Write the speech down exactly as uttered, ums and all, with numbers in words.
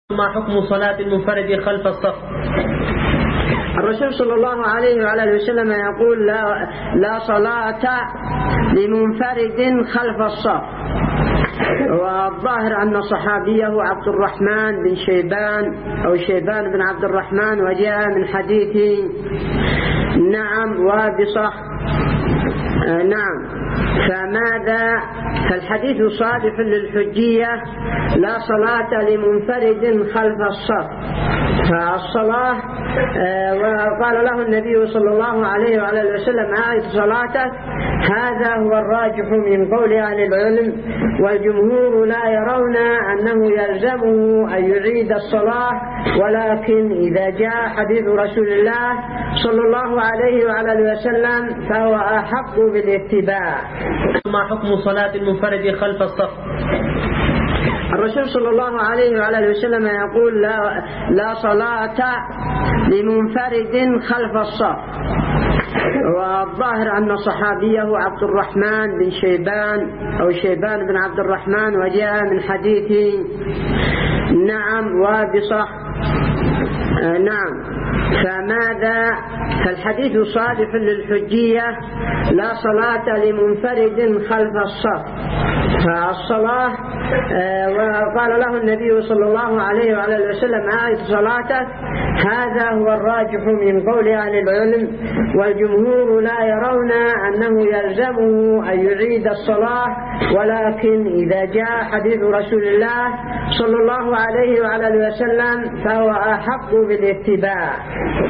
ما حكم صلاة المنفرد خلف الصف؟ الرسول صلى الله عليه وعلى وسلم يقول لا, لا صلاة لمنفرد خلف الصف. والظاهر أن صحابيه عبد الرحمن بن شيبان أو شيبان بن عبد الرحمن، وجاء من حديث نعم وابصة نعم. فماذا فالحديث صالح للحجية، لا صلاة لمنفرد خلف الصف. فالصلاة وقال له النبي صلى الله عليه وعلى وسلم أعد صلاتك، هذا هو الراجح من قول أهل العلم، والجمهور لا يرون أنه يلزمه أن يعيد الصلاة، ولكن إذا جاء حديث رسول الله صلى الله عليه وعلى وسلم فهو أحق بالاتباع. ما حكم صلاة المنفرد خلف الصف؟ الرسول صلى الله عليه وعلى وسلم يقول لا, لا صلاة لمنفرد خلف الصف. والظاهر أن صحابيه عبد الرحمن بن شيبان أو شيبان بن عبد الرحمن، وجاء من حديث نعم وابصة نعم. فماذا فالحديث صالح للحجية، لا صلاة لمنفرد خلف الصف. فالصلاة وقال له النبي صلى الله عليه وعلى وسلم أعد صلاتك، هذا هو الراجح من قول أهل العلم، والجمهور لا يرون أنه يلزمه أن يعيد الصلاة، ولكن إذا جاء حديث رسول الله صلى الله عليه وعلى وسلم فهو أحق بالاتباع.